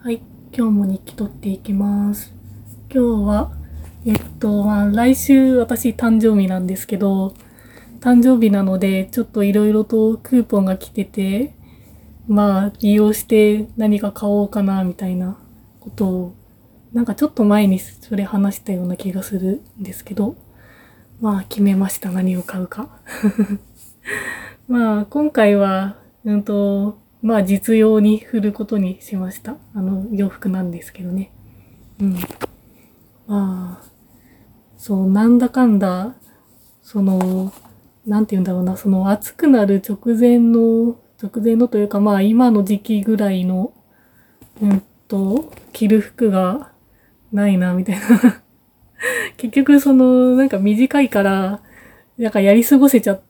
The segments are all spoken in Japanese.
はい、今日も日記取っていきます。今日は、来週私誕生日なんですけど、誕生日なのでちょっといろいろとクーポンが来てて、利用して何か買おうかなみたいなことを、なんかちょっと前にそれ話したような気がするんですけど、決めました、何を買うか。今回は、実用に振ることにしました。洋服なんですけどね。うん。まあ、そう、なんだかんだ、その、なんて言うんだろうな、その暑くなる直前のというか、今の時期ぐらいの、着る服がないな、みたいな。結局なんか短いから、なんかやり過ごせちゃって、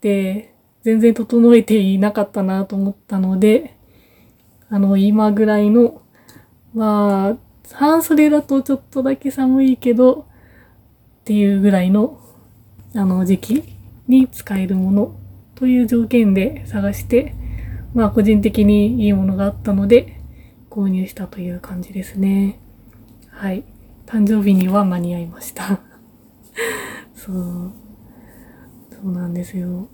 全然整えていなかったなと思ったので、今ぐらいの、半袖だとちょっとだけ寒いけど、っていうぐらいの、時期に使えるものという条件で探して、個人的にいいものがあったので、購入したという感じですね。はい。誕生日には間に合いました。そう。そうなんですよ。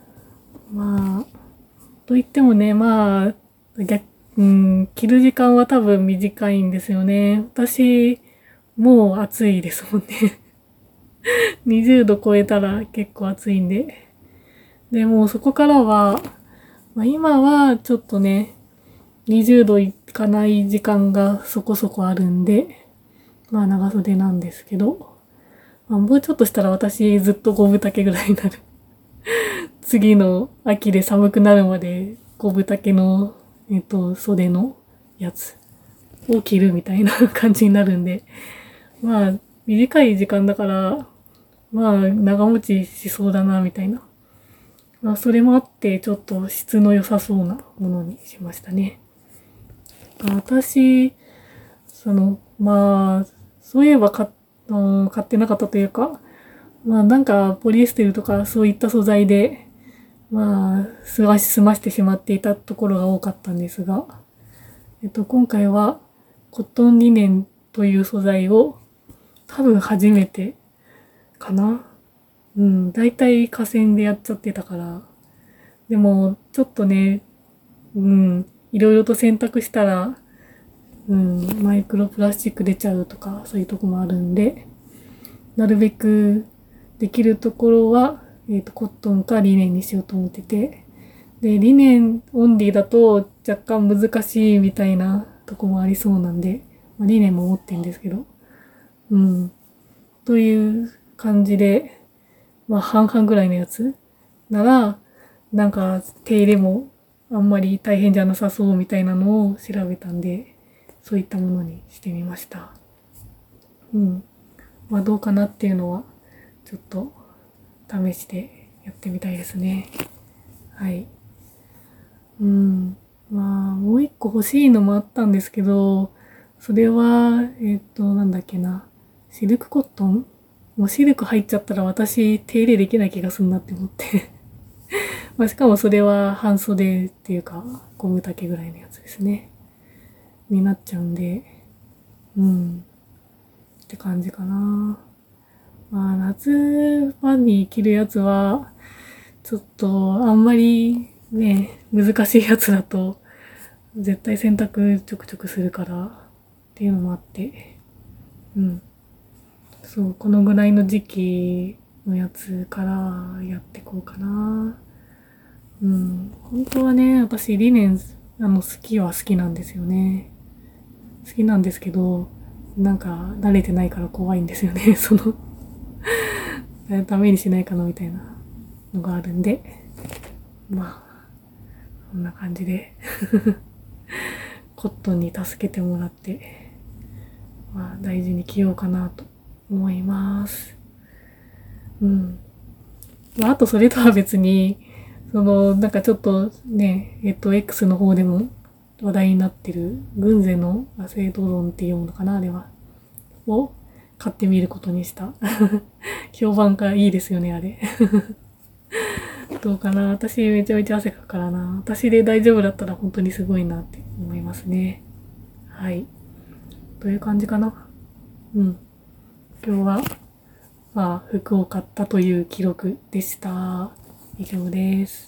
と言ってもね、逆、着る時間は多分短いんですよね。私、もう暑いですもんね。20度超えたら結構暑いんで。で、もうそこからは、今はちょっとね、20度いかない時間がそこそこあるんで、長袖なんですけど、もうちょっとしたら私ずっと5分丈ぐらいになる。次の秋で寒くなるまで5分丈の、袖のやつを着るみたいな感じになるんで、短い時間だから、長持ちしそうだな、みたいな。それもあって、ちょっと質の良さそうなものにしましたね。私、そういえば買ってなかったというか、なんか、ポリエステルとかそういった素材で、済ましてしまっていたところが多かったんですが、今回は、コットンリネンという素材を、多分初めてかな。だいたい河川でやっちゃってたから。でも、ちょっとね、いろいろと選択したら、マイクロプラスチック出ちゃうとか、そういうとこもあるんで、なるべくできるところは、コットンかリネンにしようと思ってて、で、リネンオンリーだと若干難しいみたいなとこもありそうなんで、リネンも持ってんですけど、うん。という感じで、半々ぐらいのやつなら、なんか手入れもあんまり大変じゃなさそうみたいなのを調べたんで、そういったものにしてみました。うん。どうかなっていうのは、ちょっと試してやってみたいですね。はい。うん。もう一個欲しいのもあったんですけど、それは、なんだっけな。シルクコットンもうシルク入っちゃったら私手入れできない気がするなって思ってしかもそれは半袖っていうか、ゴム丈ぐらいのやつですね。になっちゃうんで、うん。って感じかな。夏場に着るやつは、ちょっとあんまりね、難しいやつだと、絶対洗濯ちょくちょくするから、っていうのもあって、うん。そう、このぐらいの時期のやつからやってこうかな。うん。本当はね、私リネン、好きは好きなんですよね。好きなんですけど、なんか慣れてないから怖いんですよね。ダメにしないかなみたいなのがあるんで、こんな感じでコットンに助けてもらって、大事に着ようかなと思います。うん。あとそれとは別に、なんかちょっとね、X の方でも話題になってる、軍勢のアセイドロンっていうのかな、あれは。を買ってみることにした。評判がいいですよね、あれ。どうかな、私めちゃめちゃ汗かくからな。私で大丈夫だったら本当にすごいなって思いますね。はい。 という感じかな。うん。今日は、まあ、服を買ったという記録でした。以上です。